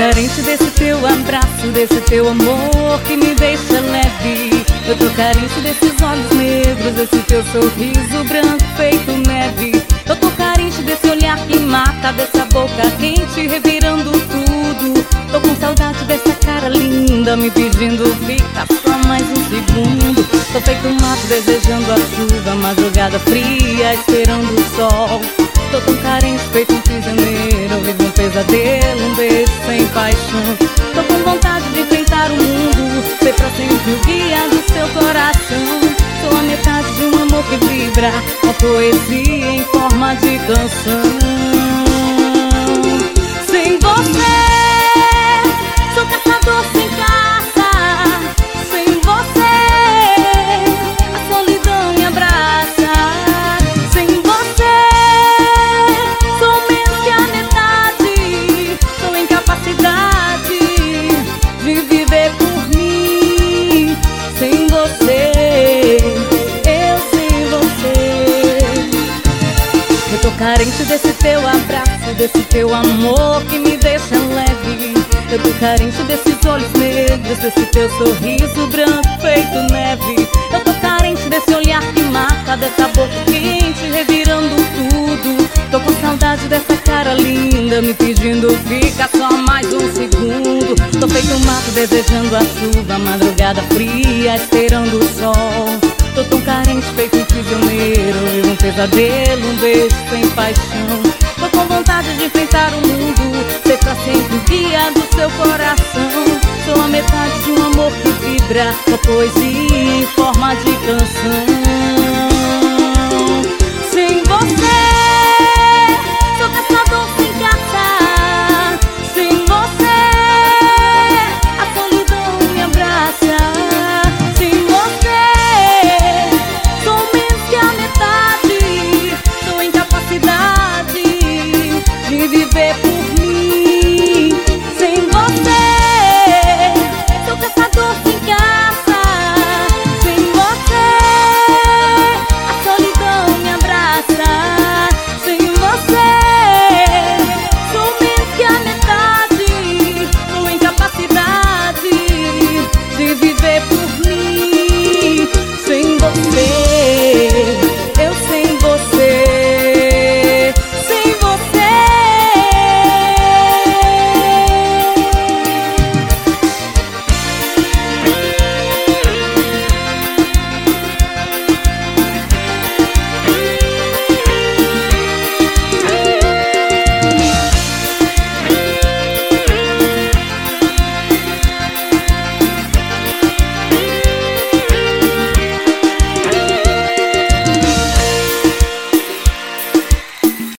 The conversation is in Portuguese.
carente desse teu abraço, desse teu amor que me deixa leve. Eu tô carente desses olhos negros, desse teu sorriso branco feito neve. Eu tô carente desse olhar que mata, dessa boca quente revirando tudo. Tô com saudade dessa cara linda me pedindo fica só mais um segundo. Tô feito um mato desejando a chuva, madrugada fria esperando o sol. Tô tão carente feito um prisioneiro, eu vivo um pesadelo, um beijo sem paixão. Tô com vontade de enfrentar o mundo, ser pra sempre o guia do seu coração. Sou a metade de um amor que vibra, uma poesia em forma de canção. Sem você, sou caçador sem caça. Sem você, a solidão me abraça. Sem você, sou menos que a metade. Sou incapacidade de viver por mim. Sem você, eu sem você. Eu tô carente desse teu abraço, desse teu amor que me deixa leve. Eu tô carente desses olhos negros, desse teu sorriso branco feito neve. Eu tô carente desse olhar que mata, dessa boca quente revirando tudo. Tô com saudade dessa cara linda me pedindo fica só mais um segundo. Tô feito um mato desejando a chuva, madrugada fria esperando o sol. Tô tão carente feito um prisioneiro, vivo um pesadelo, um beijo sem paixão. Tô com vontade de enfrentar o mundo, ser pra sempre o guia do seu coração. Sou a metade de um amor que vibra, uma poesia em forma de canção.